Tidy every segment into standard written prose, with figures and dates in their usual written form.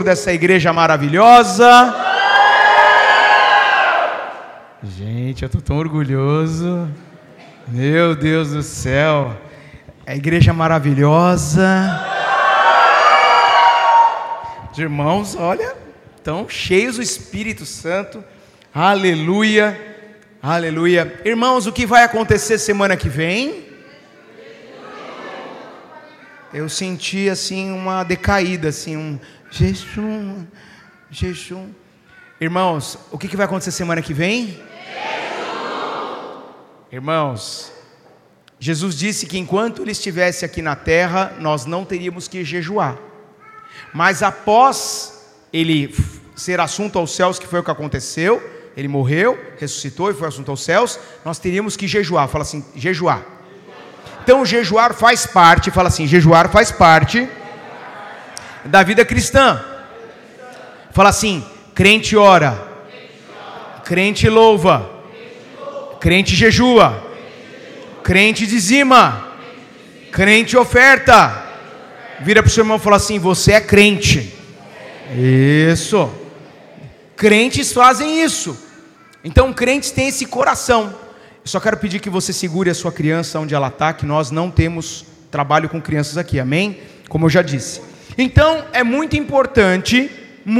Dessa igreja maravilhosa. Gente, eu tô tão orgulhoso. Meu Deus do céu. A igreja maravilhosa. Os irmãos, olha, estão cheios do Espírito Santo. Aleluia. Aleluia. Irmãos, o que vai acontecer semana que vem? Eu senti assim uma decaída, assim um jejum. Irmãos, o que vai acontecer semana que vem? Jejum. Irmãos, Jesus disse que enquanto Ele estivesse aqui na terra, nós não teríamos que jejuar. Mas após Ele ser assunto aos céus, que foi o que aconteceu, Ele morreu, ressuscitou e foi assunto aos céus, nós teríamos que jejuar. Fala assim, jejuar. Então jejuar faz parte, fala assim, jejuar faz parte da vida cristã. Fala assim, crente ora, crente louva, crente jejua, crente dizima, crente oferta. Vira para o seu irmão e fala assim, você é crente. Isso. Crentes fazem isso. Então crentes têm esse coração. Eu só quero pedir que você segure a sua criança onde ela está, que nós não temos trabalho com crianças aqui, amém? Como eu já disse. Então é muito importante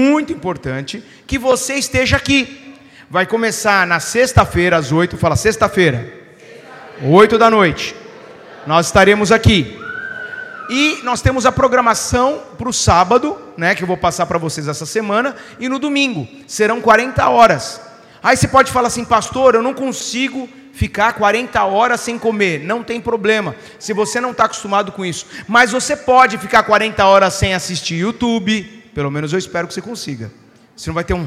que você esteja aqui. Vai começar na sexta-feira às 8, fala sexta-feira, 8 da noite, nós estaremos aqui. E nós temos a programação para o sábado, né, que eu vou passar para vocês essa semana, e no domingo, serão 40 horas. Aí você pode falar assim, pastor, eu não consigo ficar 40 horas sem comer. Não tem problema, se você não está acostumado com isso. Mas você pode ficar 40 horas sem assistir YouTube. Pelo menos eu espero que você consiga. Você não vai ter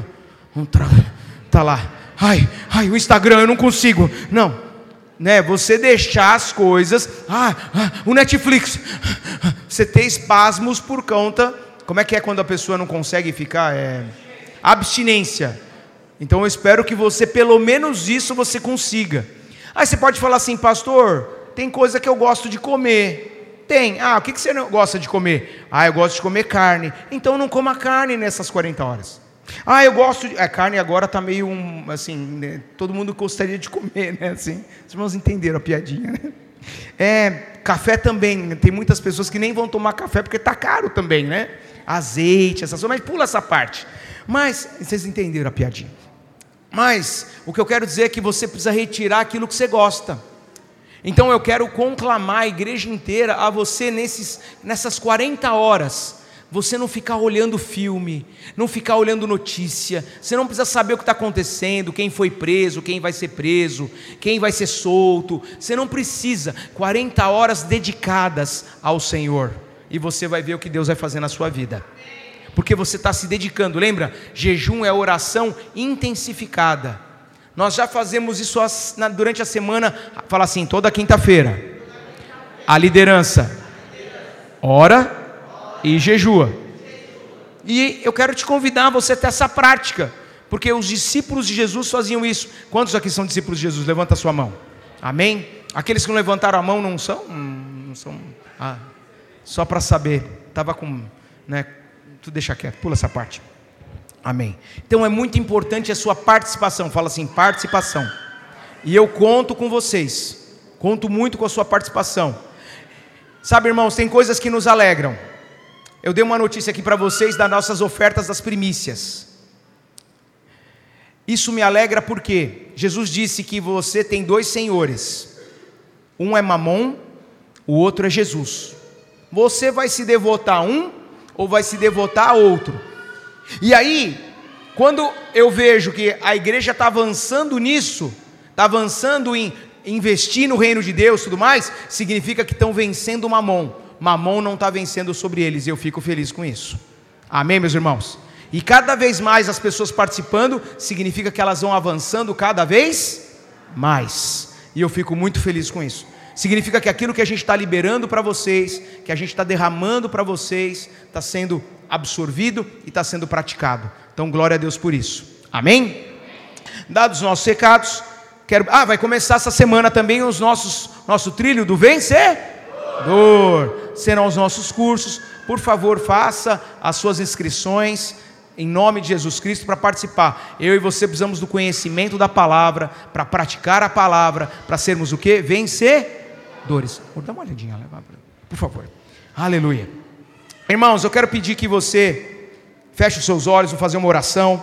tá lá, o Instagram eu não consigo. Não, né? Você deixar as coisas, o Netflix, você ter espasmos por conta. Como é que é quando a pessoa não consegue ficar? Abstinência. Então eu espero que você, pelo menos isso, você consiga. Aí você pode falar assim, pastor, tem coisa que eu gosto de comer. Tem. O que você não gosta de comer? Eu gosto de comer carne. Então não coma carne nessas 40 horas. Eu gosto de... carne agora está meio assim, né? Todo mundo gostaria de comer, né? Assim, os irmãos entenderam a piadinha, né? Café também. Tem muitas pessoas que nem vão tomar café porque está caro também, né? Azeite, essas coisas. Mas pula essa parte. Mas vocês entenderam a piadinha. Mas o que eu quero dizer é que você precisa retirar aquilo que você gosta. Então eu quero conclamar a igreja inteira a você nessas 40 horas, você não ficar olhando filme, não ficar olhando notícia, você não precisa saber o que está acontecendo, quem foi preso, quem vai ser preso, quem vai ser solto, você não precisa. 40 horas dedicadas ao Senhor, e você vai ver o que Deus vai fazer na sua vida. Porque você está se dedicando, lembra? Jejum é oração intensificada. Nós já fazemos isso durante a semana. Fala assim, toda quinta-feira a liderança ora e jejua. E eu quero te convidar a você ter essa prática, porque os discípulos de Jesus faziam isso. Quantos aqui são discípulos de Jesus? Levanta a sua mão. Amém? Aqueles que não levantaram a mão não são? Só para saber. Estava com... né? Tu deixa quieto, pula essa parte. Amém. Então é muito importante a sua participação. Fala assim, participação. E eu conto com vocês. Conto muito com a sua participação. Sabe, irmãos, tem coisas que nos alegram. Eu dei uma notícia aqui para vocês das nossas ofertas das primícias. Isso me alegra porque Jesus disse que você tem 2 senhores. Um é Mamon, o outro é Jesus. Você vai se devotar a um ou vai se devotar a outro? E aí, quando eu vejo que a igreja está avançando nisso, está avançando em investir no reino de Deus e tudo mais, significa que estão vencendo Mamon. Mamon não está vencendo sobre eles, e eu fico feliz com isso. Amém, meus irmãos? E cada vez mais as pessoas participando, significa que elas vão avançando cada vez mais, e eu fico muito feliz com isso. Significa que aquilo que a gente está liberando para vocês, que a gente está derramando para vocês, está sendo absorvido e está sendo praticado. Então glória a Deus por isso. Amém? Dados os nossos recados, vai começar essa semana também nosso trilho do vencedor. Serão os nossos cursos. por favor, faça as suas inscrições em nome de Jesus Cristo para participar. Eu e você precisamos do conhecimento da palavra, para praticar a palavra, para sermos o quê? Vencedores. Dá uma olhadinha, por favor. Aleluia. Irmãos, eu quero pedir que você feche os seus olhos, vou fazer uma oração.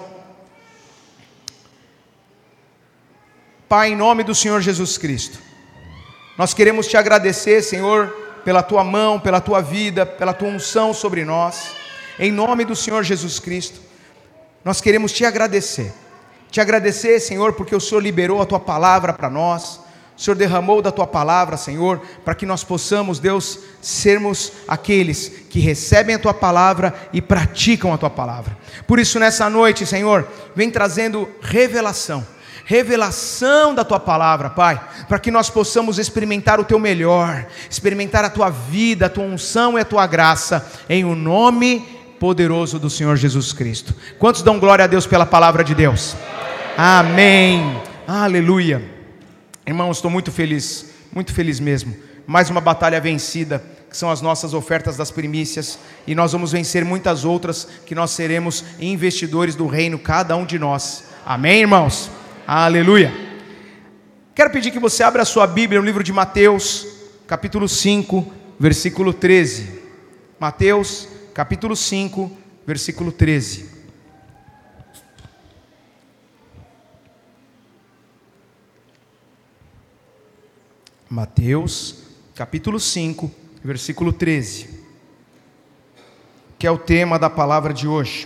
Pai, em nome do Senhor Jesus Cristo, nós queremos te agradecer, Senhor, pela tua mão, pela tua vida, pela tua unção sobre nós. Em nome do Senhor Jesus Cristo, nós queremos te agradecer, Senhor, porque o Senhor liberou a tua palavra para nós, o Senhor derramou da tua palavra, Senhor, para que nós possamos, Deus, sermos aqueles que recebem a tua palavra e praticam a tua palavra. Por isso, nessa noite, Senhor, vem trazendo revelação da tua palavra, Pai, para que nós possamos experimentar o teu melhor, experimentar a tua vida, a tua unção e a tua graça, em o nome poderoso do Senhor Jesus Cristo. Quantos dão glória a Deus pela palavra de Deus? Amém. Aleluia. Irmãos, estou muito feliz mesmo. Mais uma batalha vencida, que são as nossas ofertas das primícias, e nós vamos vencer muitas outras, que nós seremos investidores do reino, cada um de nós. Amém, irmãos? Aleluia. Quero pedir que você abra a sua Bíblia no livro de Mateus, capítulo 5, versículo 13. Mateus, capítulo 5, versículo 13. Mateus, capítulo 5, versículo 13, que é o tema da palavra de hoje.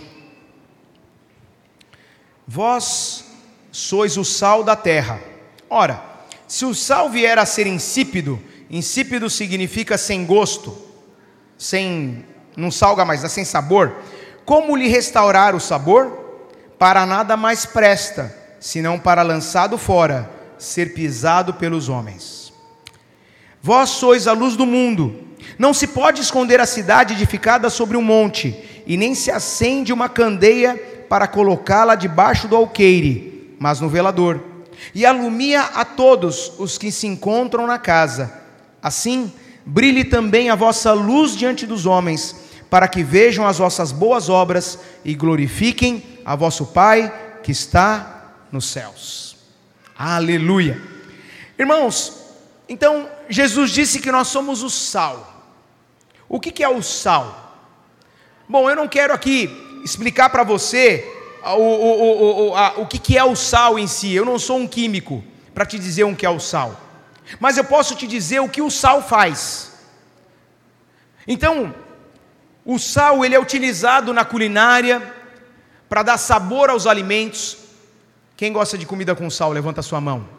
Vós sois o sal da terra. Ora, se o sal vier a ser insípido, insípido significa sem gosto, não salga mais, sem sabor, como lhe restaurar o sabor? Para nada mais presta, senão para lançado fora, ser pisado pelos homens. Vós sois a luz do mundo. Não se pode esconder a cidade edificada sobre um monte, e nem se acende uma candeia para colocá-la debaixo do alqueire, mas no velador, e alumia a todos os que se encontram na casa. Assim, brilhe também a vossa luz diante dos homens, para que vejam as vossas boas obras e glorifiquem a vosso Pai que está nos céus. Aleluia. Irmãos, então Jesus disse que nós somos o sal. O que é o sal? Bom, eu não quero aqui explicar para você o que é o sal em si. Eu não sou um químico para te dizer o que é o sal, mas eu posso te dizer o que o sal faz. Então, o sal, ele é utilizado na culinária para dar sabor aos alimentos. Quem gosta de comida com sal, levanta a sua mão.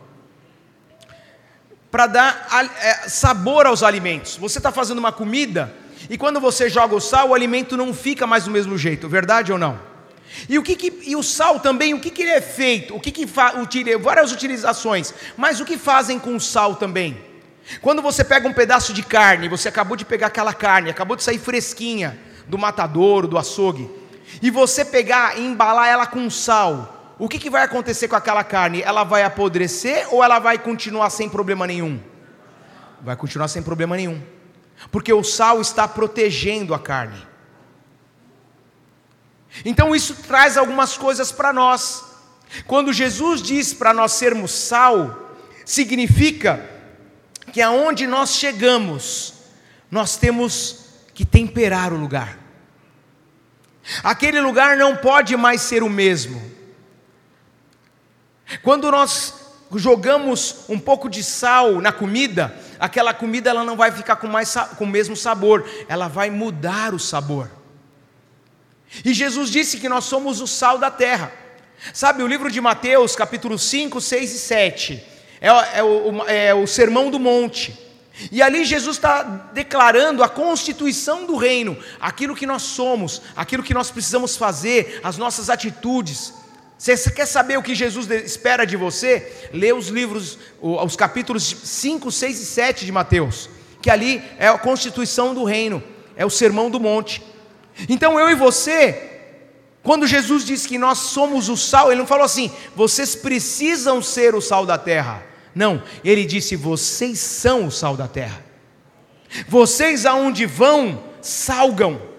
Para dar sabor aos alimentos. Você está fazendo uma comida, e quando você joga o sal, o alimento não fica mais do mesmo jeito, verdade ou não? E o sal também, o que ele é feito? Várias utilizações, mas o que fazem com o sal também? Quando você pega um pedaço de carne, você acabou de pegar aquela carne, acabou de sair fresquinha do matadouro, do açougue, e você pegar e embalar ela com sal, o que vai acontecer com aquela carne? Ela vai apodrecer ou ela vai continuar sem problema nenhum? Vai continuar sem problema nenhum, porque o sal está protegendo a carne. Então isso traz algumas coisas para nós. Quando Jesus diz para nós sermos sal, significa que aonde nós chegamos, nós temos que temperar o lugar. Aquele lugar não pode mais ser o mesmo. Quando nós jogamos um pouco de sal na comida, aquela comida ela não vai ficar com o mesmo sabor, ela vai mudar o sabor. E Jesus disse que nós somos o sal da terra. Sabe, o livro de Mateus, capítulo 5, 6 e 7, é o Sermão do Monte. E ali Jesus está declarando a constituição do reino, aquilo que nós somos, aquilo que nós precisamos fazer, as nossas atitudes. Você quer saber o que Jesus espera de você? Lê os livros, os capítulos 5, 6 e 7 de Mateus, que ali é a constituição do reino, é o Sermão do Monte. Então eu e você, quando Jesus disse que nós somos o sal, Ele não falou assim, vocês precisam ser o sal da terra. Não, Ele disse, vocês são o sal da terra. Vocês aonde vão, salgam.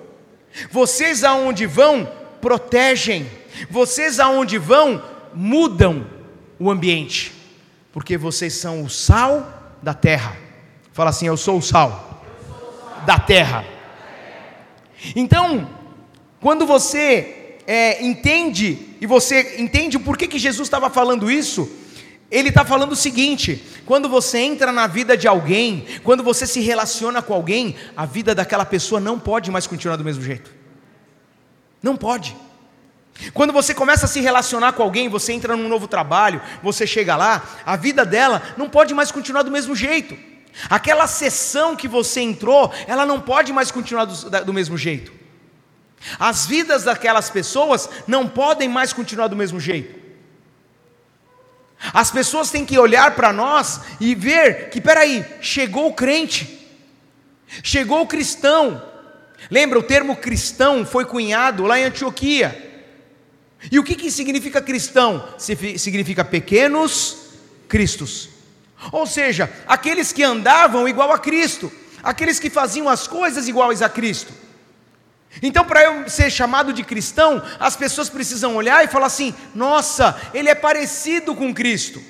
Vocês aonde vão, protegem. Vocês aonde vão, mudam o ambiente. Porque vocês são o sal da terra. Fala assim: eu sou o sal da terra. Então, quando você entende, e você entende o porquê que Jesus estava falando isso, ele está falando o seguinte: quando você entra na vida de alguém, quando você se relaciona com alguém, a vida daquela pessoa não pode mais continuar do mesmo jeito. Não pode. Quando você começa a se relacionar com alguém, você entra num novo trabalho, você chega lá, a vida dela não pode mais continuar do mesmo jeito. Aquela sessão que você entrou, ela não pode mais continuar do mesmo jeito. As vidas daquelas pessoas não podem mais continuar do mesmo jeito. As pessoas têm que olhar para nós e ver que, peraí, chegou o crente, chegou o cristão. Lembra, o termo cristão foi cunhado lá em Antioquia. E o que significa cristão? Significa pequenos cristos. Ou seja, aqueles que andavam igual a Cristo, aqueles que faziam as coisas iguais a Cristo. Então, para eu ser chamado de cristão, as pessoas precisam olhar e falar assim: nossa, ele é parecido com Cristo.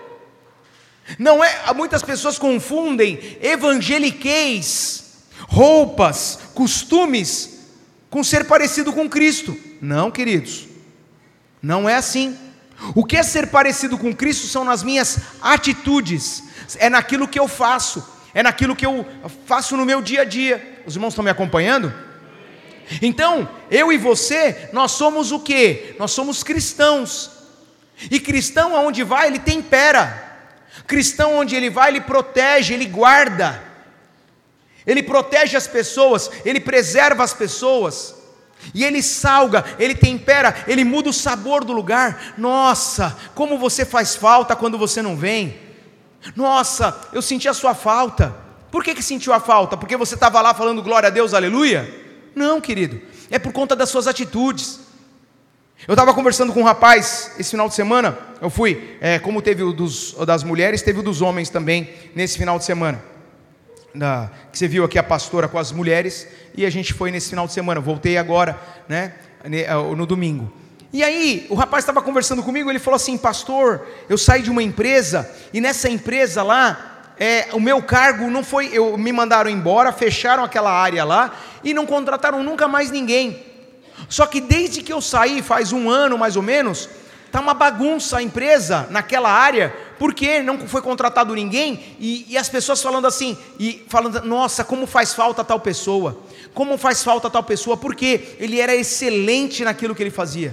Não é, muitas pessoas confundem evangeliquez, roupas, costumes, com ser parecido com Cristo. Não, queridos, não é assim. O que é ser parecido com Cristo são nas minhas atitudes, é naquilo que eu faço, é naquilo que eu faço no meu dia a dia. Os irmãos estão me acompanhando? Então, eu e você, nós somos o quê? Nós somos cristãos. E cristão aonde vai, ele tempera. Cristão onde ele vai, ele protege, ele guarda. Ele protege as pessoas, ele preserva as pessoas. E ele salga, ele tempera, ele muda o sabor do lugar. Nossa, como você faz falta quando você não vem. Nossa, eu senti a sua falta. Por que sentiu a falta? Porque você estava lá falando glória a Deus, aleluia? Não, querido, é por conta das suas atitudes. Eu estava conversando com um rapaz esse final de semana. Eu fui, como teve o das mulheres, teve o dos homens também nesse final de semana. Que você viu aqui a pastora com as mulheres, e a gente foi nesse final de semana. Eu voltei agora, né, no domingo. E aí o rapaz estava conversando comigo. Ele falou assim: pastor, eu saí de uma empresa, e nessa empresa lá, o meu cargo não foi, me mandaram embora, fecharam aquela área lá e não contrataram nunca mais ninguém. Só que desde que eu saí, faz 1 ano mais ou menos, está uma bagunça a empresa naquela área, porque não foi contratado ninguém, e as pessoas falando assim, e falando: nossa, como faz falta tal pessoa, como faz falta tal pessoa, porque ele era excelente naquilo que ele fazia.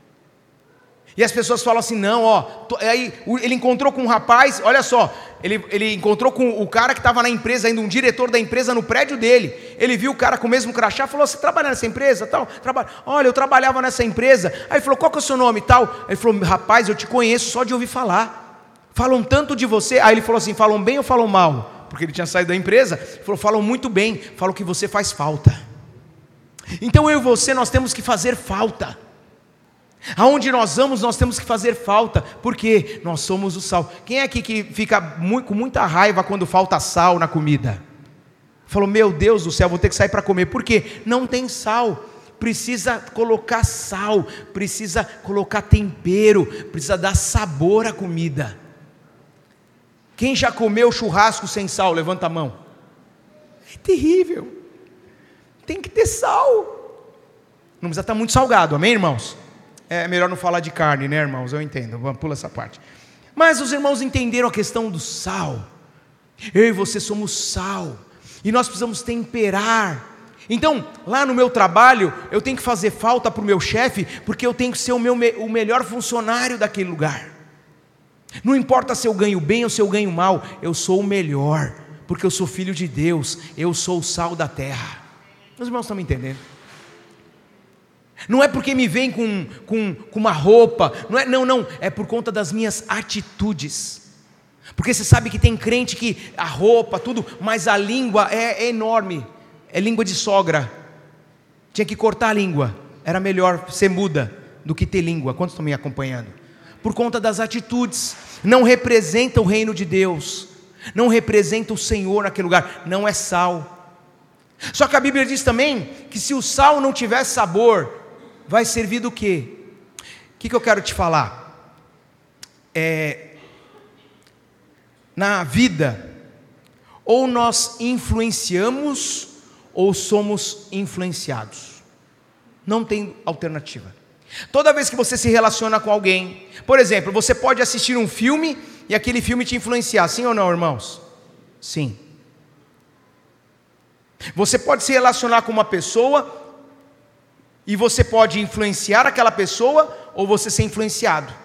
E as pessoas falam assim: não, aí ele encontrou com um rapaz, olha só, ele encontrou com o cara que estava na empresa, ainda um diretor da empresa no prédio dele. Ele viu o cara com o mesmo crachá, falou: você trabalha nessa empresa? Tal, olha, eu trabalhava nessa empresa. Aí ele falou: qual que é o seu nome? Tal. Ele falou: rapaz, eu te conheço só de ouvir falar, falam tanto de você. Aí ele falou assim: falam bem ou falam mal? Porque ele tinha saído da empresa. Ele falou: falam muito bem, falam que você faz falta. Então eu e você, nós temos que fazer falta. Aonde nós vamos, nós temos que fazer falta, porque nós somos o sal. Quem é aqui que fica com muita raiva quando falta sal na comida? Falou: meu Deus do céu, vou ter que sair para comer. Por quê? Não tem sal. Precisa colocar sal, precisa colocar tempero, precisa dar sabor à comida. Quem já comeu churrasco sem sal? Levanta a mão. É terrível. Tem que ter sal. Não precisa estar muito salgado, amém, irmãos? É melhor não falar de carne, né, irmãos? Eu entendo, vamos pular essa parte. Mas os irmãos entenderam a questão do sal. Eu e você somos sal, e nós precisamos temperar. Então, lá no meu trabalho, eu tenho que fazer falta para o meu chefe, porque eu tenho que ser o melhor funcionário daquele lugar. Não importa se eu ganho bem ou se eu ganho mal, eu sou o melhor, porque eu sou filho de Deus, eu sou o sal da terra. Os irmãos estão me entendendo? Não é porque me vem com uma roupa, não, é por conta das minhas atitudes. Porque você sabe que tem crente que a roupa, tudo, mas a língua é enorme, é língua de sogra. Tinha que cortar a língua, era melhor ser muda do que ter língua. Quantos estão me acompanhando? Por conta das atitudes, não representa o reino de Deus, não representa o Senhor naquele lugar, não é sal. Só que a Bíblia diz também que se o sal não tiver sabor, vai servir do quê? O que eu quero te falar? Na vida, ou nós influenciamos, ou somos influenciados. Não tem alternativa. Toda vez que você se relaciona com alguém, por exemplo, você pode assistir um filme e aquele filme te influenciar, sim ou não, irmãos? Sim. Você pode se relacionar com uma pessoa e você pode influenciar aquela pessoa ou você ser influenciado.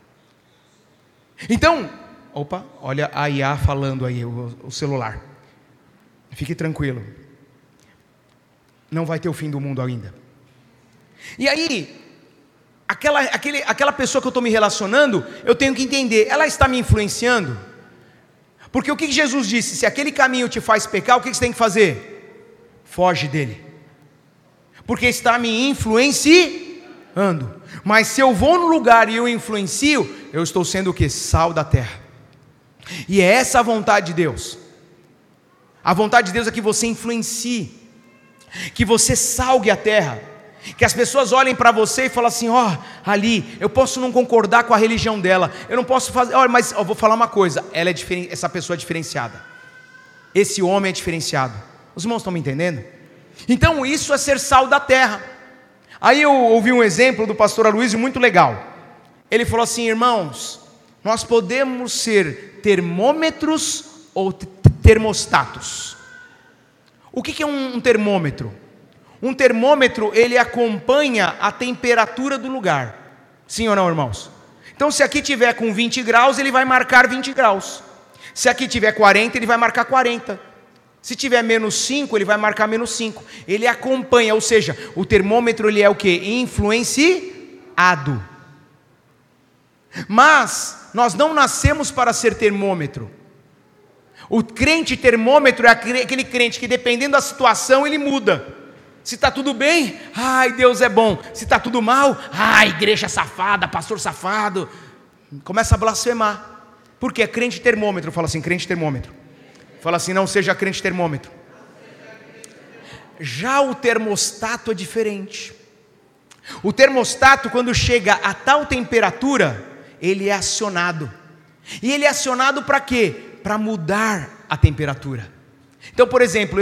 Então, opa, olha a IA falando aí, o celular. Fique tranquilo. Não vai ter o fim do mundo ainda. E aí, aquela pessoa que eu estou me relacionando, eu tenho que entender, ela está me influenciando? Porque o que Jesus disse? Se aquele caminho te faz pecar, o que você tem que fazer? Foge dele. Porque está me influenciando. Mas se eu vou no lugar e eu influencio, eu estou sendo o que? Sal da terra. E é essa a vontade de Deus. A vontade de Deus é que você influencie, que você salgue a terra, que as pessoas olhem para você e falem assim: ó, ali, eu posso não concordar com a religião dela, eu não posso fazer, mas eu vou falar uma coisa, essa pessoa é diferenciada, esse homem é diferenciado. Os irmãos estão me entendendo? Então isso é ser sal da terra. Aí eu ouvi um exemplo do pastor Aloysio muito legal. Ele falou assim: irmãos, nós podemos ser termômetros ou termostatos. O que é um termômetro? Um termômetro, ele acompanha a temperatura do lugar. Sim ou não, irmãos? Então se aqui tiver com 20 graus, ele vai marcar 20 graus. Se aqui tiver 40, ele vai marcar 40. Se tiver menos 5, ele vai marcar menos 5. Ele acompanha, ou seja, o termômetro ele é o que? Influenciado. Mas nós não nascemos para ser termômetro. O crente termômetro é aquele crente que, dependendo da situação, ele muda. Se está tudo bem, ai, Deus é bom. Se está tudo mal, ai, igreja safada, pastor safado. Começa a blasfemar. Porque é crente termômetro. Fala assim, crente termômetro. Fala assim, não seja crente termômetro. Já o termostato é diferente. O termostato, quando chega a tal temperatura, ele é acionado. E ele é acionado para quê? Para mudar a temperatura. Então, por exemplo,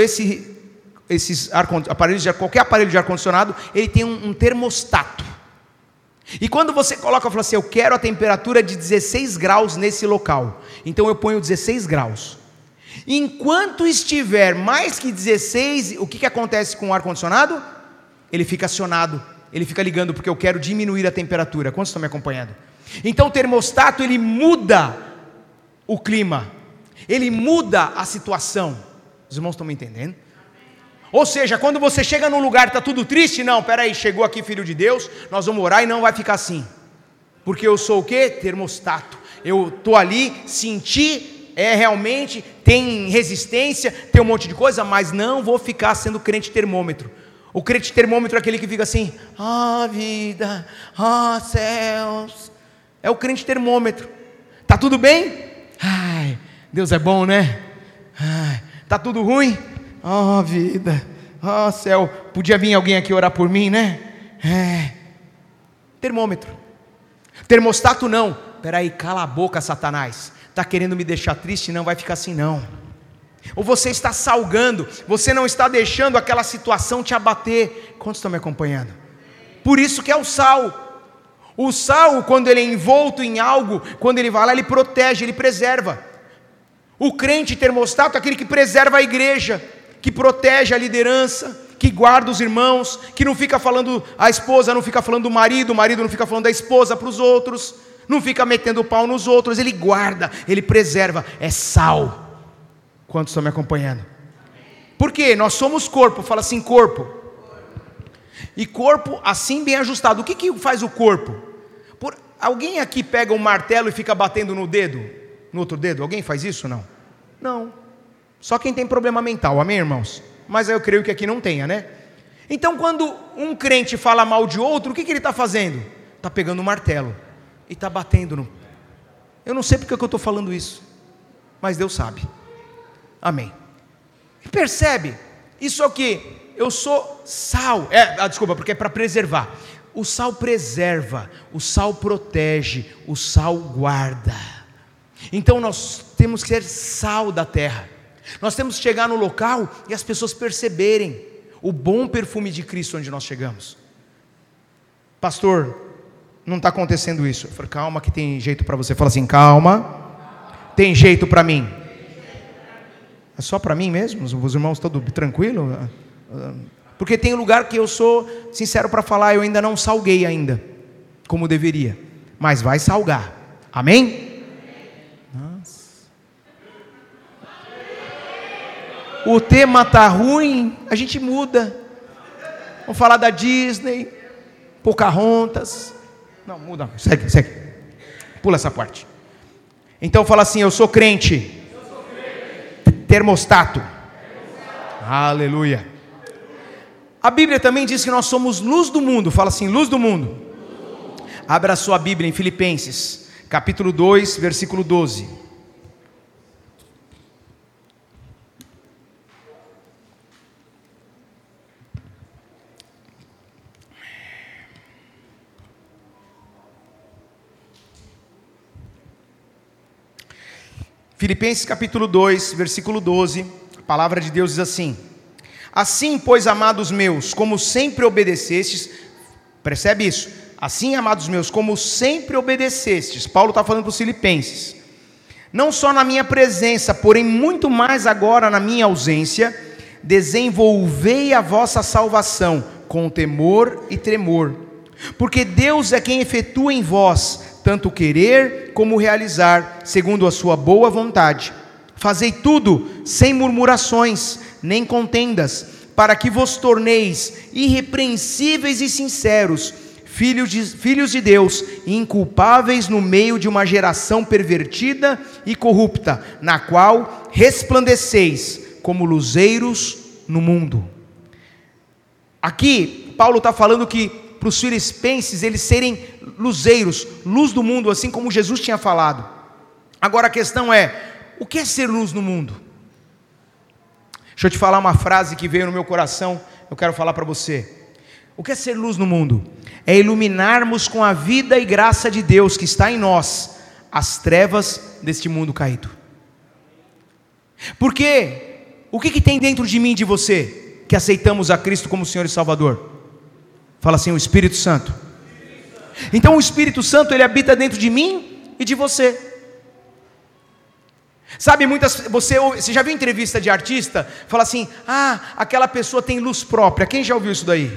qualquer aparelho de ar-condicionado, ele tem um termostato. E quando você coloca, fala assim, eu quero a temperatura de 16 graus nesse local. Então eu ponho 16 graus. Enquanto estiver mais que 16, o que acontece com o ar-condicionado? Ele fica acionado, ele fica ligando, porque eu quero diminuir a temperatura. Quantos estão me acompanhando? Então o termostato, ele muda o clima, ele muda a situação. Os irmãos estão me entendendo? Ou seja, quando você chega num lugar e está tudo triste, não, peraí, chegou aqui filho de Deus, nós vamos orar e não vai ficar assim. Porque eu sou o quê? Termostato. Eu estou ali, senti, realmente, tem resistência, tem um monte de coisa, mas não vou ficar sendo crente termômetro. O crente termômetro é aquele que fica assim, vida, céus. É o crente termômetro. Tá tudo bem? Ai, Deus é bom, né? Ai, tá tudo ruim? Vida, céu. Podia vir alguém aqui orar por mim, né? Termômetro. Termostato não. Peraí, cala a boca, Satanás. Está querendo me deixar triste? Não vai ficar assim não. Ou você está salgando, você não está deixando aquela situação te abater. Quantos estão me acompanhando? Por isso que é o sal. O sal, quando ele é envolto em algo, quando ele vai lá, ele protege, ele preserva. O crente termostato é aquele que preserva a igreja, que protege a liderança, que guarda os irmãos, que não fica falando, a esposa não fica falando do marido, o marido não fica falando da esposa para os outros, não fica metendo o pau nos outros, ele guarda, ele preserva, é sal. Quantos estão me acompanhando? Por quê? Nós somos corpo, fala assim, corpo. E corpo assim bem ajustado. O que faz o corpo? Alguém aqui pega um martelo e fica batendo no dedo? No outro dedo? Alguém faz isso ou não? Não. Só quem tem problema mental, amém, irmãos? Mas eu creio que aqui não tenha, né? Então quando um crente fala mal de outro, o que ele está fazendo? Está pegando o martelo e está batendo no... Eu não sei porque que eu estou falando isso, mas Deus sabe. Amém. E percebe Isso é o que? Eu sou sal. Desculpa, porque é para preservar. O sal preserva, o sal protege, o sal guarda. Então nós temos que ser sal da terra. Nós temos que chegar no local e as pessoas perceberem o bom perfume de Cristo onde nós chegamos. Pastor, não está acontecendo isso. Eu falei, calma que tem jeito para você. Fala assim, calma, tem jeito para mim. É só para mim mesmo? Os irmãos todos tranquilos? Porque tem lugar que eu sou sincero para falar, eu ainda não salguei ainda, como deveria. Mas vai salgar. Amém? Nossa. O tema está ruim, a gente muda. Vamos falar da Disney, Pocahontas. Não, muda, segue. Pula essa parte. Então fala assim, eu sou crente. Termostato. Aleluia. A Bíblia também diz que nós somos luz do mundo. Fala assim, luz do mundo. Abra a sua Bíblia em Filipenses, capítulo 2, versículo 12. Filipenses capítulo 2, versículo 12, a palavra de Deus diz assim: assim, pois, amados meus, como sempre obedecestes, percebe isso? Assim, amados meus, como sempre obedecestes, Paulo está falando para os filipenses, não só na minha presença, porém muito mais agora na minha ausência, desenvolvei a vossa salvação com temor e tremor, porque Deus é quem efetua em vós tanto querer como realizar, segundo a sua boa vontade. Fazei tudo sem murmurações, nem contendas, para que vos torneis irrepreensíveis e sinceros, filhos de Deus, inculpáveis no meio de uma geração pervertida e corrupta, na qual resplandeceis como luzeiros no mundo. Aqui, Paulo está falando que para os filipenses eles serem luzeiros, luz do mundo, assim como Jesus tinha falado. Agora a questão é, o que é ser luz no mundo? Deixa eu te falar uma frase que veio no meu coração, eu quero falar para você. O que é ser luz no mundo? É iluminarmos com a vida e graça de Deus que está em nós, as trevas deste mundo caído. Porque, o que tem dentro de mim e de você, que aceitamos a Cristo como Senhor e Salvador? Fala assim, o Espírito Santo. Então o Espírito Santo, ele habita dentro de mim e de você. Sabe, você já viu entrevista de artista? Fala assim, aquela pessoa tem luz própria. Quem já ouviu isso daí?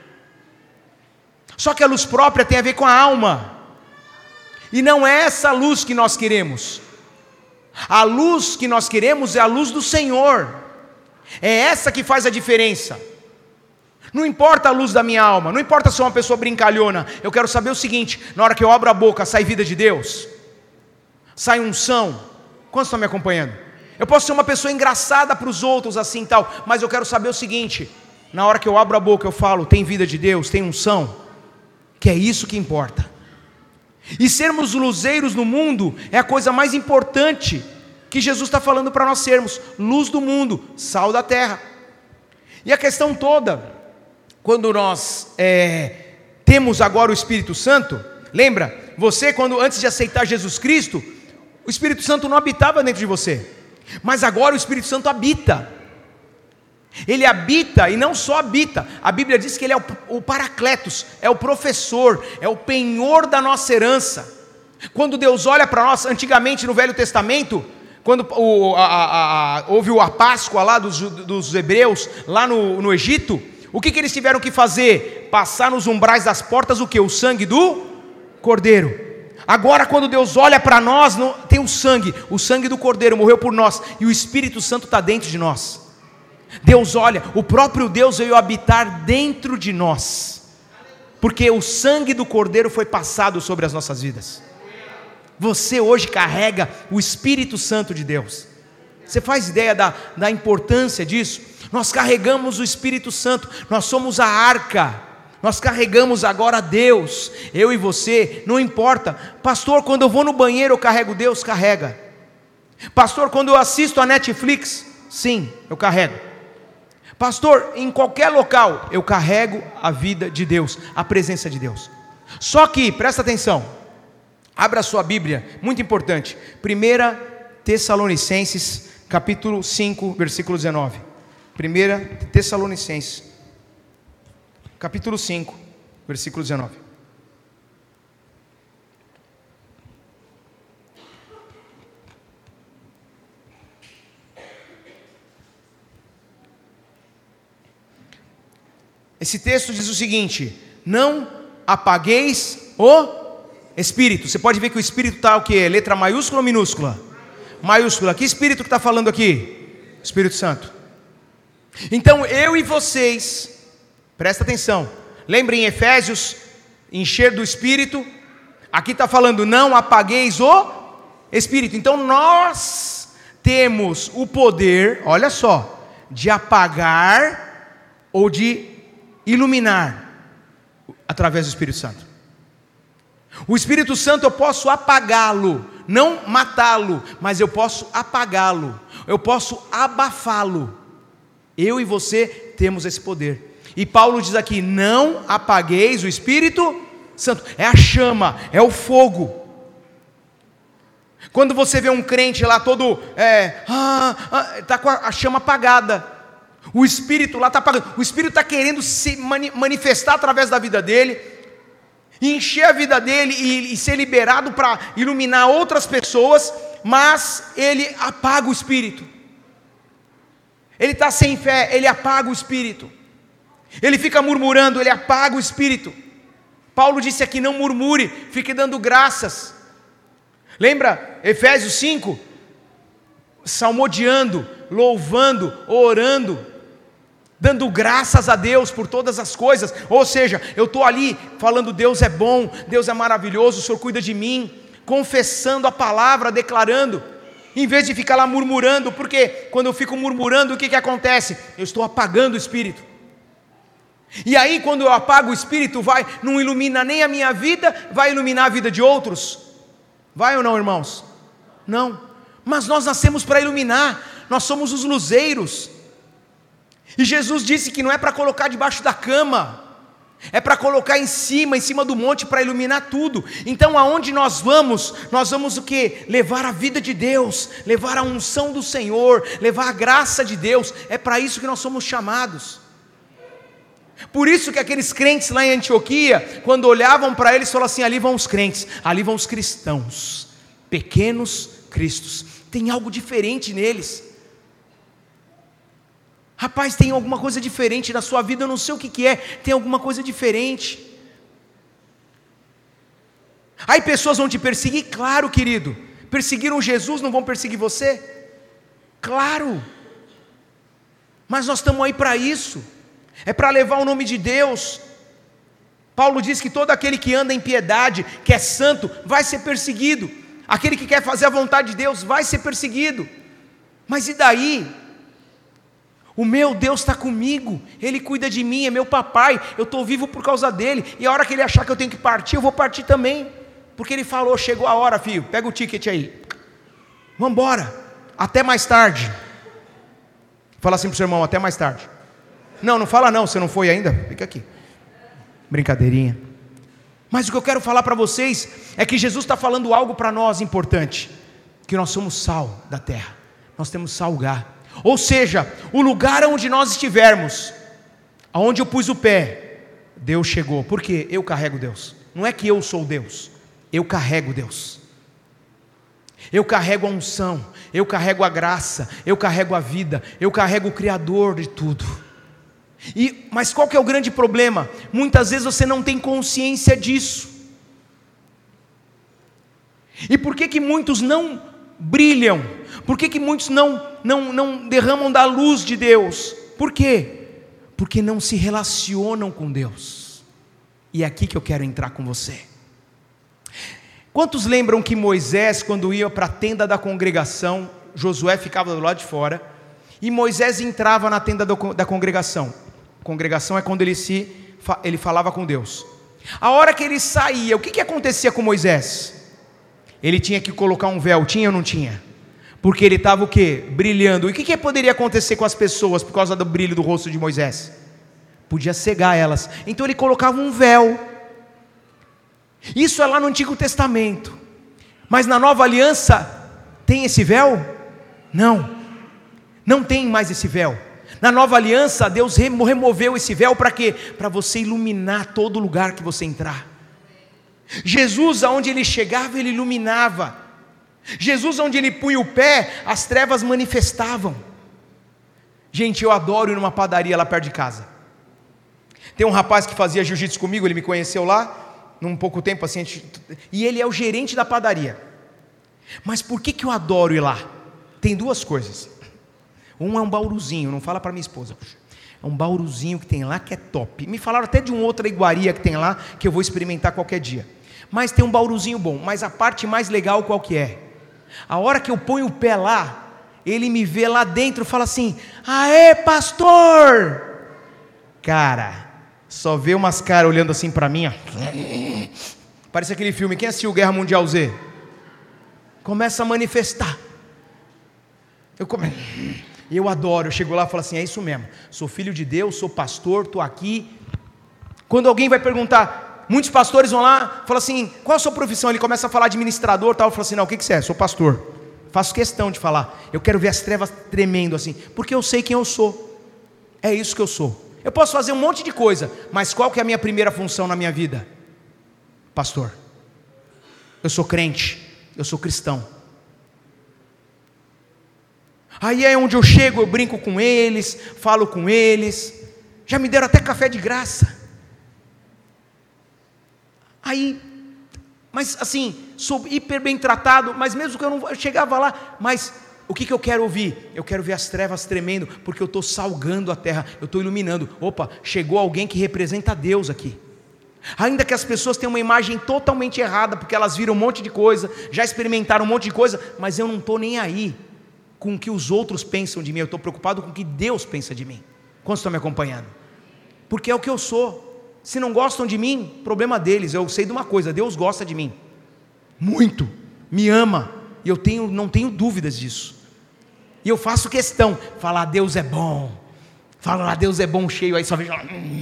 Só que a luz própria tem a ver com a alma. E não é essa luz que nós queremos. A luz que nós queremos é a luz do Senhor. É essa que faz a diferença. Não importa a luz da minha alma, não importa se eu sou uma pessoa brincalhona, eu quero saber o seguinte, na hora que eu abro a boca, sai vida de Deus? Sai unção? Quantos estão me acompanhando? Eu posso ser uma pessoa engraçada para os outros assim tal, mas eu quero saber o seguinte, na hora que eu abro a boca eu falo, tem vida de Deus, tem unção? Que é isso que importa. E sermos luzeiros no mundo é a coisa mais importante que Jesus está falando para nós sermos, luz do mundo, sal da terra. E a questão toda, quando nós temos agora o Espírito Santo, lembra, você quando antes de aceitar Jesus Cristo, o Espírito Santo não habitava dentro de você, mas agora o Espírito Santo habita. Ele habita e não só habita, a Bíblia diz que ele é o Paracletos, é o professor, é o penhor da nossa herança. Quando Deus olha para nós, antigamente no Velho Testamento, quando houve a Páscoa lá dos hebreus, lá no Egito, o que eles tiveram que fazer? Passar nos umbrais das portas o que? O sangue do Cordeiro. Agora quando Deus olha para nós, tem o sangue do Cordeiro morreu por nós, e o Espírito Santo está dentro de nós. Deus olha, o próprio Deus veio habitar dentro de nós, porque o sangue do Cordeiro foi passado sobre as nossas vidas. Você hoje carrega o Espírito Santo de Deus. Você faz ideia da importância disso? Nós carregamos o Espírito Santo, nós somos a arca, nós carregamos agora Deus, eu e você, não importa. Pastor, quando eu vou no banheiro eu carrego Deus? Carrega. Pastor, quando eu assisto a Netflix? Sim, eu carrego. Pastor, em qualquer local eu carrego a vida de Deus, a presença de Deus. Só que, presta atenção, abra a sua Bíblia, muito importante, 1 Tessalonicenses, capítulo 5, versículo 19. 1 Tessalonicenses, capítulo 5, versículo 19. Esse texto diz o seguinte: não apagueis o Espírito. Você pode ver que o Espírito está o quê? Letra maiúscula ou minúscula? Maiúscula. Que Espírito que está falando aqui? Espírito Santo. Então eu e vocês, presta atenção, lembrem em Efésios, encher do Espírito. Aqui está falando, não apagueis o Espírito. Então nós temos o poder, olha só, de apagar ou de iluminar através do Espírito Santo. O Espírito Santo eu posso apagá-lo, não matá-lo, mas eu posso apagá-lo, eu posso abafá-lo. Eu e você temos esse poder. E Paulo diz aqui, não apagueis o Espírito Santo. É a chama, é o fogo. Quando você vê um crente lá todo está com a chama apagada, o Espírito lá está apagado, o Espírito está querendo se manifestar através da vida dele, encher a vida dele e ser liberado para iluminar outras pessoas, mas ele apaga o Espírito. Ele está sem fé, ele apaga o Espírito. Ele fica murmurando, ele apaga o Espírito. Paulo disse aqui, não murmure, fique dando graças. Lembra Efésios 5? Salmodiando, louvando, orando, dando graças a Deus por todas as coisas. Ou seja, eu estou ali falando, Deus é bom, Deus é maravilhoso, o Senhor cuida de mim, confessando a palavra, declarando, em vez de ficar lá murmurando. Porque quando eu fico murmurando, o que acontece? Eu estou apagando o Espírito. E aí quando eu apago o Espírito, não ilumina nem a minha vida, vai iluminar a vida de outros. Vai ou não, irmãos? Não. Mas nós nascemos para iluminar, nós somos os luzeiros. E Jesus disse que não é para colocar debaixo da cama, é para colocar em cima do monte, para iluminar tudo. Então aonde nós vamos o quê? Levar a vida de Deus, levar a unção do Senhor, levar a graça de Deus. É para isso que nós somos chamados. Por isso que aqueles crentes lá em Antioquia, quando olhavam para eles, falavam assim, ali vão os crentes, ali vão os cristãos, pequenos cristos, tem algo diferente neles. Rapaz, tem alguma coisa diferente na sua vida, eu não sei o que é, tem alguma coisa diferente. Aí pessoas vão te perseguir? Claro, querido. Perseguiram Jesus, não vão perseguir você? Claro. Mas nós estamos aí para isso, é para levar o nome de Deus. Paulo diz que todo aquele que anda em piedade, que é santo, vai ser perseguido. Aquele que quer fazer a vontade de Deus, vai ser perseguido. Mas e daí? O meu Deus está comigo, Ele cuida de mim, é meu papai, eu estou vivo por causa dEle, e a hora que Ele achar que eu tenho que partir, eu vou partir também, porque Ele falou, chegou a hora, filho, pega o ticket aí, vamos embora, até mais tarde. Fala assim para o seu irmão, até mais tarde. Não fala não, você não foi ainda, fica aqui, brincadeirinha. Mas o que eu quero falar para vocês, é que Jesus está falando algo para nós importante, que nós somos sal da terra, nós temos salgar. Ou seja, o lugar onde nós estivermos, aonde eu pus o pé, Deus chegou. Por quê? Eu carrego Deus. Não é que eu sou Deus, eu carrego Deus. Eu carrego a unção, eu carrego a graça, eu carrego a vida, eu carrego o Criador de tudo. Mas qual que é o grande problema? Muitas vezes você não tem consciência disso. E por que muitos não brilham? Por que muitos não derramam da luz de Deus? Por quê? Porque não se relacionam com Deus. E é aqui que eu quero entrar com você. Quantos lembram que Moisés, quando ia para a tenda da congregação, Josué ficava do lado de fora, e Moisés entrava na tenda da congregação. Congregação é quando ele falava com Deus. A hora que ele saía, o que acontecia com Moisés? Ele tinha que colocar um véu, tinha ou não tinha? Porque ele estava o quê? Brilhando. E o que poderia acontecer com as pessoas por causa do brilho do rosto de Moisés? Podia cegar elas. Então ele colocava um véu. Isso é lá no Antigo Testamento. Mas na Nova Aliança tem esse véu? Não. Não tem mais esse véu. Na Nova Aliança Deus removeu esse véu para quê? Para você iluminar todo lugar que você entrar. Jesus, aonde ele chegava, ele iluminava. Jesus, onde ele punha o pé, as trevas manifestavam. Gente, eu adoro ir numa padaria lá perto de casa. Tem um rapaz que fazia jiu-jitsu comigo, ele me conheceu lá, num pouco tempo assim, e ele é o gerente da padaria. Mas por que eu adoro ir lá? Tem duas coisas. Um é um bauruzinho, não fala para minha esposa. É um bauruzinho que tem lá que é top. Me falaram até de uma outra iguaria que tem lá, que eu vou experimentar qualquer dia. Mas tem um bauruzinho bom. Mas a parte mais legal qual que é? A hora que eu ponho o pé lá, ele me vê lá dentro e fala assim: aê, pastor! Cara, só vê umas caras olhando assim para mim, ó. Parece aquele filme, quem assistiu Guerra Mundial Z? Começa a manifestar. Eu adoro, eu chego lá e falo assim: é isso mesmo, sou filho de Deus, sou pastor, estou aqui. Quando alguém vai perguntar, muitos pastores vão lá, falam assim: qual a sua profissão? Ele começa a falar de administrador, tal. Eu falo assim: não, o que você é? Sou pastor. Faço questão de falar. Eu quero ver as trevas tremendo assim, porque eu sei quem eu sou. É isso que eu sou. Eu posso fazer um monte de coisa, mas qual que é a minha primeira função na minha vida? Pastor. Eu sou crente, eu sou cristão. Aí é onde eu chego, eu brinco com eles, falo com eles. Já me deram até café de graça. Aí, mas assim, sou hiper bem tratado, mas mesmo que eu chegava lá, mas o que eu quero ouvir? Eu quero ver as trevas tremendo, porque eu estou salgando a terra, eu estou iluminando. Opa, chegou alguém que representa Deus aqui. Ainda que as pessoas tenham uma imagem totalmente errada, porque elas viram um monte de coisa, já experimentaram um monte de coisa, mas eu não estou nem aí com o que os outros pensam de mim, eu estou preocupado com o que Deus pensa de mim. Quantos estão me acompanhando? Porque é o que eu sou. Se não gostam de mim, problema deles. Eu sei de uma coisa: Deus gosta de mim muito, me ama, e eu não tenho dúvidas disso. E eu faço questão, falar Deus é bom, falar Deus é bom cheio, aí só vejo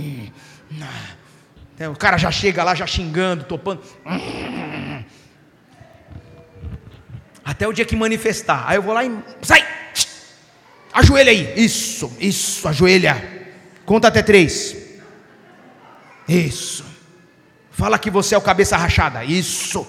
o cara já chega lá já xingando, topando, até o dia que manifestar. Aí eu vou lá e sai, ajoelha aí, isso, ajoelha, conta até 3, isso, fala que você é o cabeça rachada, isso.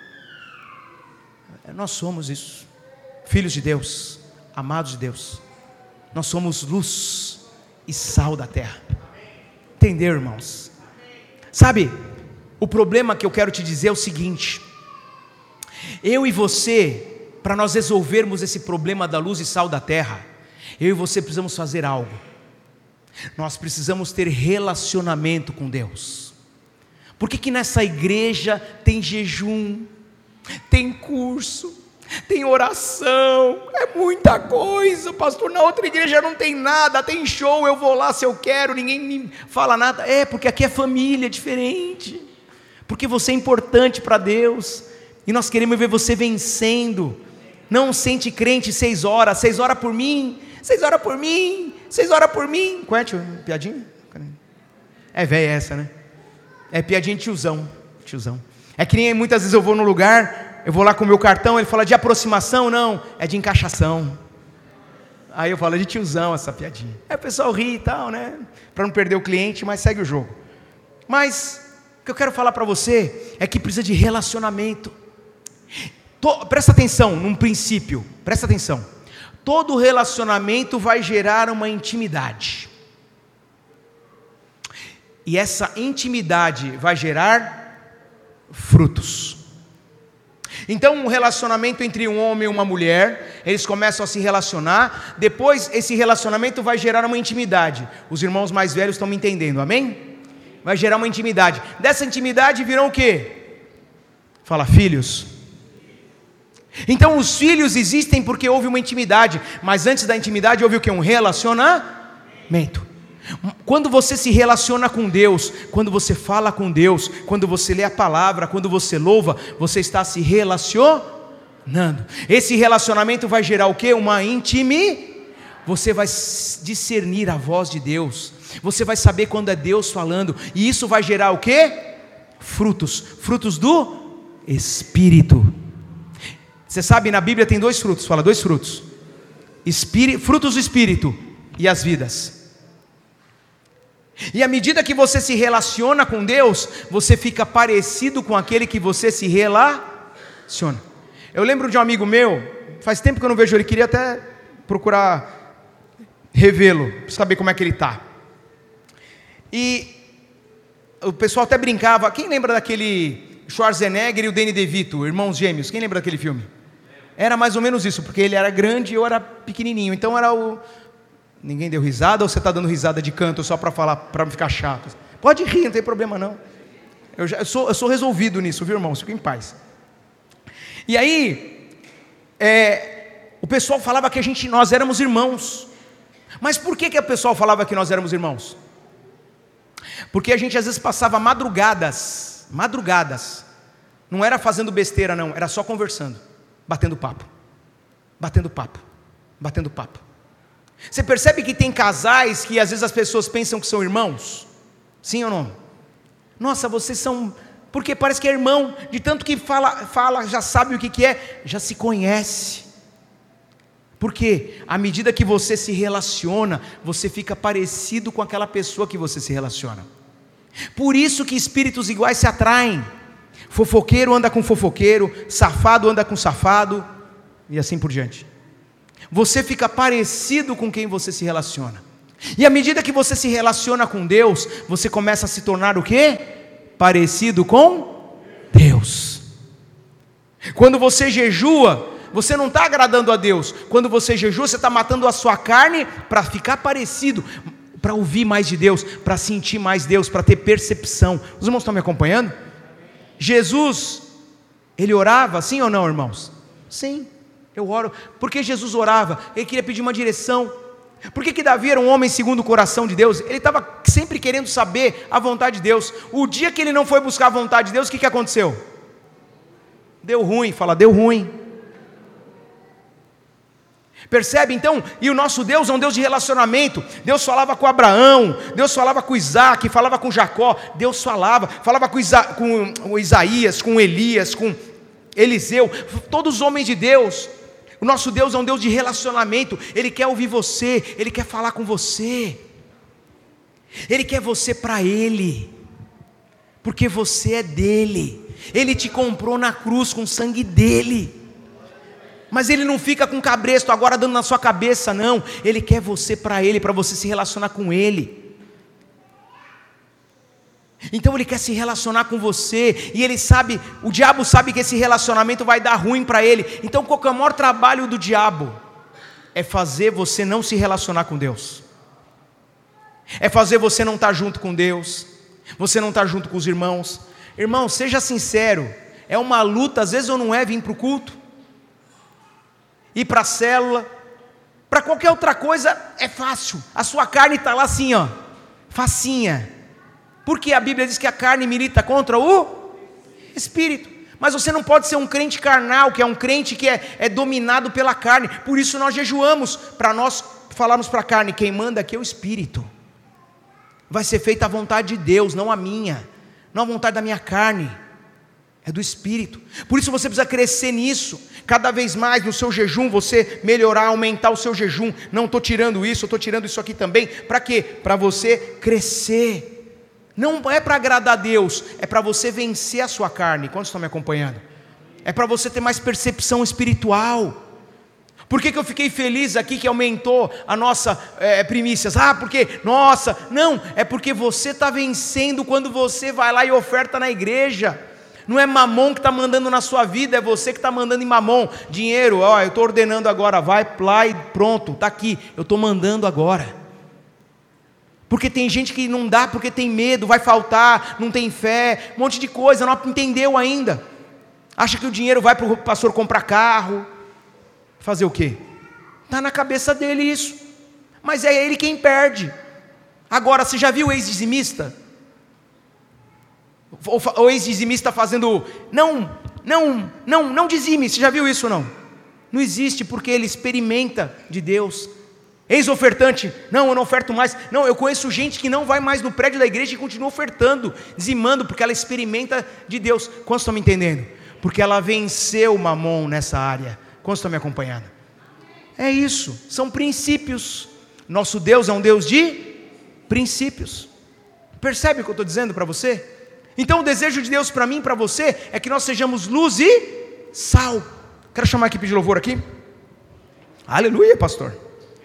Nós somos isso, filhos de Deus, amados de Deus. Nós somos luz e sal da terra. Entendeu, irmãos? Sabe, o problema que eu quero te dizer é o seguinte: eu e você, para nós resolvermos esse problema da luz e sal da terra, eu e você precisamos fazer algo. Nós precisamos ter relacionamento com Deus. Por que nessa igreja tem jejum, tem curso, tem oração, é muita coisa, pastor? Na outra igreja não tem nada, tem show, eu vou lá se eu quero, ninguém me fala nada. É, porque aqui é família, é diferente, porque você é importante para Deus, e nós queremos ver você vencendo. Não sente crente 6 horas por mim, 6 horas por mim, 6 horas por mim. Qual é, tio? Piadinha? É velha essa, né? É piadinha de tiozão. É que nem muitas vezes eu vou no lugar, eu vou lá com o meu cartão, ele fala de aproximação, não, é de encaixação. Aí eu falo de tiozão essa piadinha. Aí o pessoal ri e tal, né? Para não perder o cliente, mas segue o jogo. Mas o que eu quero falar para você é que precisa de relacionamento. Presta atenção num princípio, presta atenção. Todo relacionamento vai gerar uma intimidade. E essa intimidade vai gerar frutos. Então um relacionamento entre um homem e uma mulher, eles começam a se relacionar, depois esse relacionamento vai gerar uma intimidade. Os irmãos mais velhos estão me entendendo, amém? Vai gerar uma intimidade. Dessa intimidade virão o quê? Fala, filhos. Então os filhos existem porque houve uma intimidade, mas antes da intimidade houve o quê? Um relacionamento. Quando você se relaciona com Deus, quando você fala com Deus, quando você lê a palavra, quando você louva, você está se relacionando. Esse relacionamento vai gerar o quê? Uma intimidade. Você vai discernir a voz de Deus. Você vai saber quando é Deus falando. E isso vai gerar o quê? Frutos do Espírito. Você sabe, na Bíblia tem 2 frutos. Fala, 2 frutos. Frutos do Espírito e as vidas. E à medida que você se relaciona com Deus, você fica parecido com aquele que você se relaciona. Eu lembro de um amigo meu, faz tempo que eu não vejo ele, queria até procurar revê-lo, para saber como é que ele está. E o pessoal até brincava, quem lembra daquele Schwarzenegger e o Danny DeVito, irmãos gêmeos, quem lembra daquele filme? Era mais ou menos isso, porque ele era grande e eu era pequenininho, então era o... Ninguém deu risada ou você está dando risada de canto só para falar, para não ficar chato? Pode rir, não tem problema não. Eu sou resolvido nisso, viu, irmãos? Fiquem em paz. E aí, o pessoal falava que nós éramos irmãos. Mas por que o pessoal falava que nós éramos irmãos? Porque a gente às vezes passava madrugadas, não era fazendo besteira não, era só conversando, batendo papo. Você percebe que tem casais que às vezes as pessoas pensam que são irmãos? Sim ou não? Nossa, vocês são... Porque parece que é irmão, de tanto que fala, já sabe o que é, já se conhece. Porque à medida que você se relaciona, você fica parecido com aquela pessoa que você se relaciona. Por isso que espíritos iguais se atraem. Fofoqueiro anda com fofoqueiro, safado anda com safado, e assim por diante. Você fica parecido com quem você se relaciona. E à medida que você se relaciona com Deus, você começa a se tornar o quê? Parecido com Deus. Quando você jejua, você não está agradando a Deus. Quando você jejua, você está matando a sua carne para ficar parecido, para ouvir mais de Deus, para sentir mais Deus, para ter percepção. Os irmãos estão me acompanhando? Jesus, ele orava, sim ou não, irmãos? Sim, eu oro. Porque Jesus orava? Ele queria pedir uma direção. Por que Davi era um homem segundo o coração de Deus? Ele estava sempre querendo saber a vontade de Deus. O dia que ele não foi buscar a vontade de Deus, o que aconteceu? Deu ruim, fala, deu ruim. Percebe então? E o nosso Deus é um Deus de relacionamento. Deus falava com Abraão, Deus falava com Isaac, falava com Jacó. Deus falava com Isaías, com Elias, com Eliseu, todos os homens de Deus. O nosso Deus é um Deus de relacionamento. Ele quer ouvir você, Ele quer falar com você, Ele quer você para Ele, porque você é dEle. Ele te comprou na cruz com o sangue dEle. Mas Ele não fica com cabresto agora dando na sua cabeça, não. Ele quer você para Ele, para você se relacionar com Ele. Então Ele quer se relacionar com você, e Ele sabe, o diabo sabe que esse relacionamento vai dar ruim para ele. Então qual que é o maior trabalho do diabo? É fazer você não se relacionar com Deus, é fazer você não estar junto com Deus, você não estar junto com os irmãos. Irmão, seja sincero, é uma luta, às vezes ou não é vir para o culto, ir para a célula, para qualquer outra coisa é fácil, a sua carne está lá assim, ó, facinha. Porque a Bíblia diz que a carne milita contra o Espírito. Mas você não pode ser um crente carnal, que é um crente que é dominado pela carne. Por isso nós jejuamos, para nós falarmos para a carne, quem manda aqui é o Espírito. Vai ser feita a vontade de Deus, não a minha, não a vontade da minha carne, é do Espírito. Por isso você precisa crescer nisso, cada vez mais no seu jejum, você melhorar, aumentar o seu jejum. Não estou tirando isso, eu estou tirando isso aqui também. Para quê? Para você crescer. Não é para agradar a Deus, é para você vencer a sua carne. Quantos estão me acompanhando? É para você ter mais percepção espiritual. Por que eu fiquei feliz aqui que aumentou a nossa primícias? Porque, nossa, não, é porque você está vencendo quando você vai lá e oferta na igreja. Não é mamon que está mandando na sua vida, é você que está mandando em mamon. Dinheiro, eu estou ordenando agora, vai lá e pronto, está aqui, eu estou mandando agora. Porque tem gente que não dá porque tem medo, vai faltar, não tem fé, um monte de coisa, não entendeu ainda. Acha que o dinheiro vai para o pastor comprar carro, fazer o quê? Está na cabeça dele isso, mas é ele quem perde. Agora, você já viu o ex-dizimista? O ex-dizimista fazendo, não não dizime. Você já viu isso ou não? Não existe, porque ele experimenta de Deus. Ex-ofertante, não, eu não oferto mais. Não, eu conheço gente que não vai mais no prédio da igreja e continua ofertando, dizimando, porque ela experimenta de Deus. Quantos estão me entendendo? Porque ela venceu o mamon nessa área. Quantos estão me acompanhando? É isso, são princípios. Nosso Deus é um Deus de princípios. Percebe o que eu estou dizendo para você? Então o desejo de Deus para mim e para você é que nós sejamos luz e sal. Quero chamar a equipe de louvor aqui. Aleluia, pastor.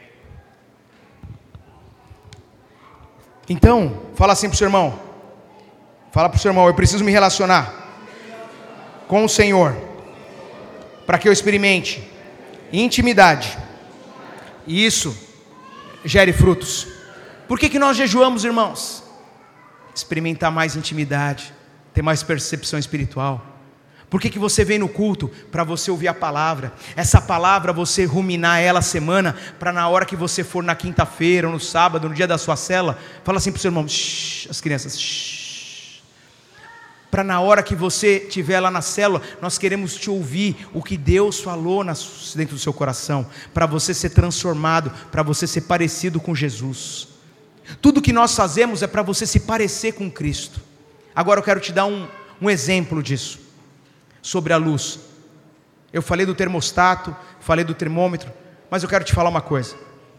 Então, fala assim para o seu irmão. Fala para o seu irmão, eu preciso me relacionar com o Senhor, para que eu experimente intimidade, e isso gere frutos. Por que nós jejuamos, irmãos? Experimentar mais intimidade, ter mais percepção espiritual. Por que você vem no culto? Para você ouvir a palavra. Essa palavra você ruminar ela a semana, para na hora que você for na quinta-feira ou no sábado, no dia da sua célula, fala assim para o seu irmão, shh, as crianças, para na hora que você estiver lá na célula, nós queremos te ouvir o que Deus falou dentro do seu coração, para você ser transformado, para você ser parecido com Jesus. Tudo que nós fazemos é para você se parecer com Cristo. Agora eu quero te dar um exemplo disso, sobre a luz. Eu falei do termostato, falei do termômetro, mas eu quero te falar uma coisa.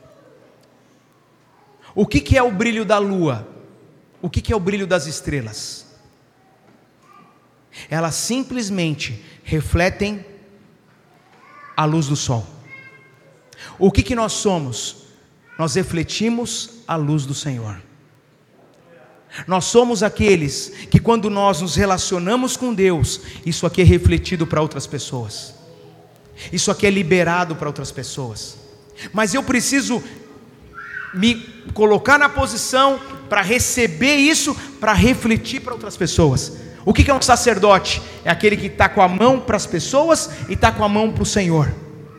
O que é o brilho da lua? O que é o brilho das estrelas? Elas simplesmente refletem a luz do sol. O que nós somos? Nós refletimos a luz do Senhor. Nós somos aqueles que, quando nós nos relacionamos com Deus, isso aqui é refletido para outras pessoas, isso aqui é liberado para outras pessoas. Mas eu preciso me colocar na posição para receber isso, para refletir para outras pessoas. O que é um sacerdote? É aquele que está com a mão para as pessoas e está com a mão para o Senhor.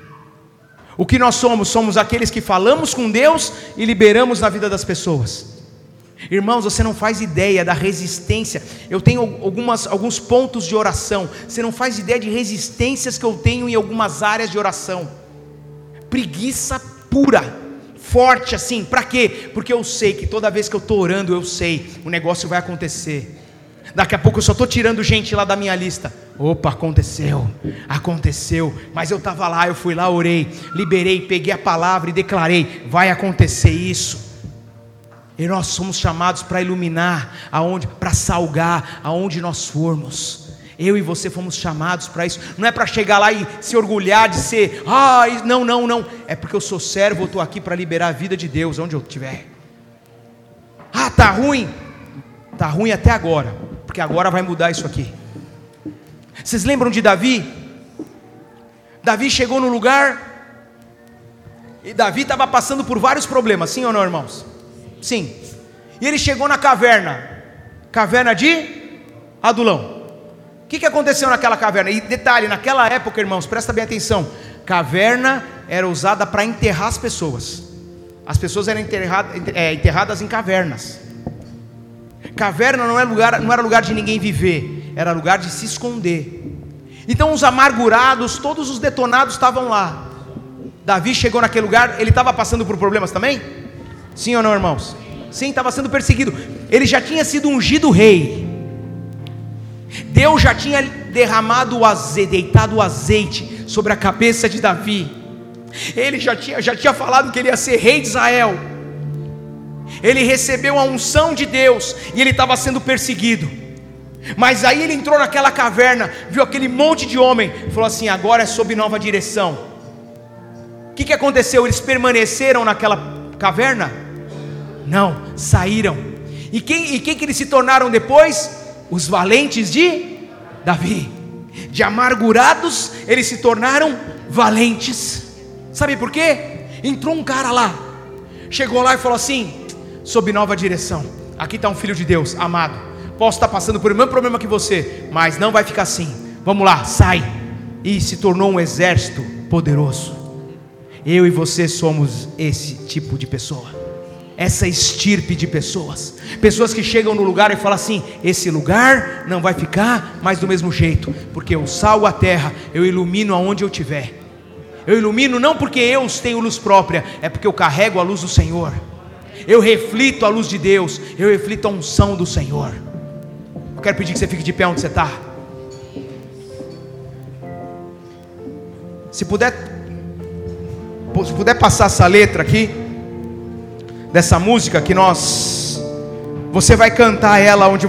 O que nós somos? Somos aqueles que falamos com Deus e liberamos na vida das pessoas. Irmãos, você não faz ideia da resistência. Eu tenho alguns pontos de oração. Você não faz ideia de resistências que eu tenho em algumas áreas de oração. Preguiça pura, forte assim. Para quê? Porque eu sei que toda vez que eu estou orando, eu sei, o negócio vai acontecer. Daqui a pouco eu só estou tirando gente lá da minha lista. Opa, aconteceu, mas eu estava lá, eu fui lá, orei, liberei, peguei a palavra e declarei, vai acontecer isso. E nós somos chamados para iluminar, para salgar aonde nós formos. Eu e você fomos chamados para isso. Não é para chegar lá e se orgulhar de ser, não. É porque eu sou servo, eu estou aqui para liberar a vida de Deus onde eu estiver. Tá ruim. Está ruim até agora, porque agora vai mudar isso aqui. Vocês lembram de Davi? Davi chegou no lugar, e Davi estava passando por vários problemas, sim ou não, irmãos? Sim. E ele chegou na caverna de Adulão. O que aconteceu naquela caverna? E detalhe, naquela época, irmãos, presta bem atenção, caverna era usada para enterrar as pessoas. As pessoas eram enterradas em cavernas. Caverna não era lugar de ninguém viver, era lugar de se esconder. Então os amargurados, todos os detonados estavam lá. Davi chegou naquele lugar, ele estava passando por problemas também? Sim ou não, irmãos? Sim, estava sendo perseguido. Ele já tinha sido ungido rei. Deus já tinha derramado o azeite, deitado o azeite sobre a cabeça de Davi. Ele já tinha falado que ele ia ser rei de Israel. Ele recebeu a unção de Deus e ele estava sendo perseguido. Mas aí ele entrou naquela caverna, viu aquele monte de homem, falou assim, agora é sob nova direção. O que aconteceu? Eles permaneceram naquela caverna? Não, saíram. E quem que eles se tornaram depois? Os valentes de Davi. De amargurados, eles se tornaram valentes. Sabe por quê? Entrou um cara lá, chegou lá e falou assim, sob nova direção, aqui está um filho de Deus, amado. Posso estar passando por o mesmo problema que você, mas não vai ficar assim. Vamos lá, sai. E se tornou um exército poderoso. Eu e você somos esse tipo de pessoa. essa estirpe de pessoas. Pessoas que chegam no lugar e falam assim: esse lugar não vai ficar mais do mesmo jeito, porque eu salgo a terra, eu ilumino aonde eu estiver. Eu ilumino não porque eu tenho luz própria, é porque eu carrego a luz do Senhor. Eu reflito a luz de Deus, eu reflito a unção do Senhor. Eu quero pedir que você fique de pé onde você está. Se puder passar essa letra aqui, dessa música que você vai cantar ela onde